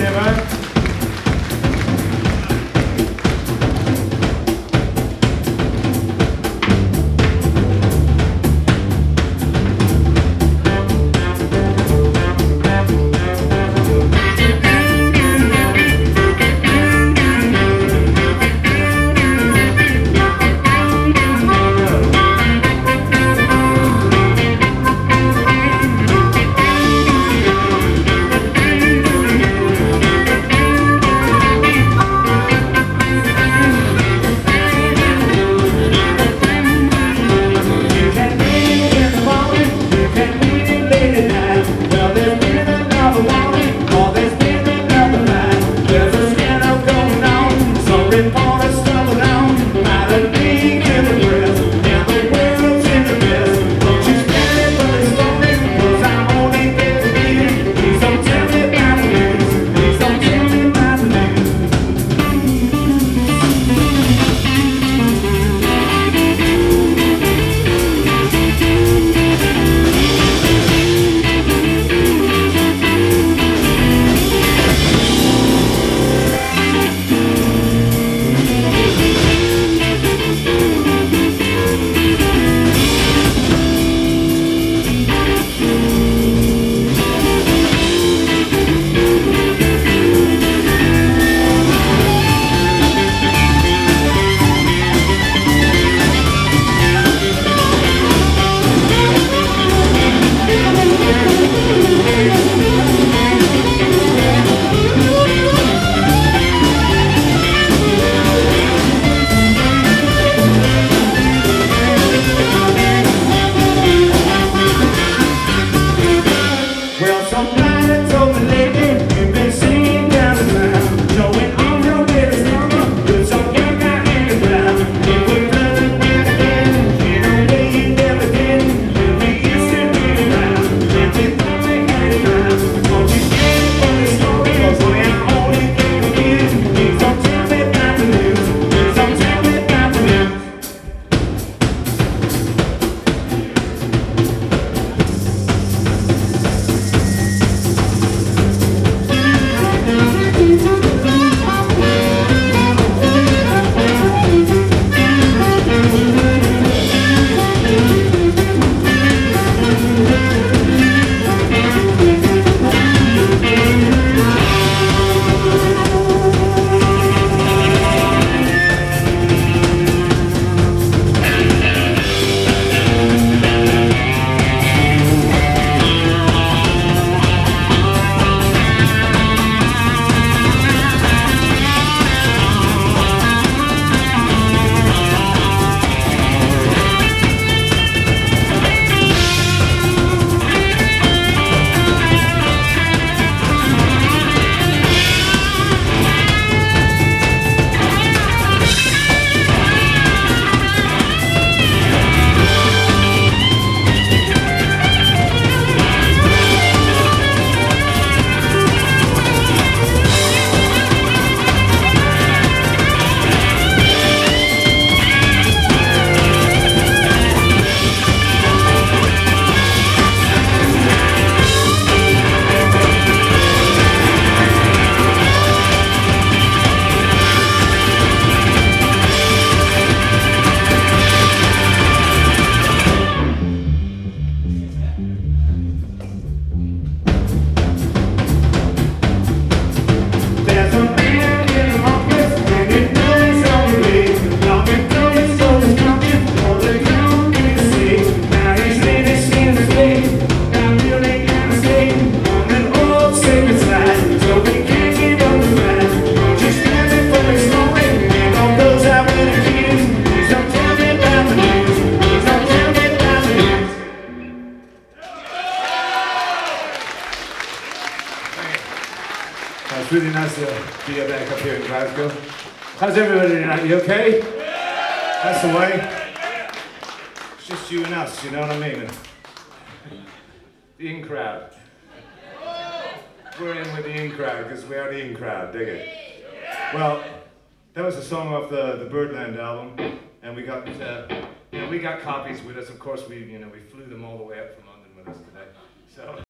never. It's really nice to be back up here in Glasgow. How's everybody tonight? You okay? That's the way. It's just you and us, you know what I mean? The in crowd. We're in with the in crowd because we are the in crowd, dig it? Well, that was a song off the Birdland album, and we got we got copies with us. Of course, we flew them all the way up from London with us today. So.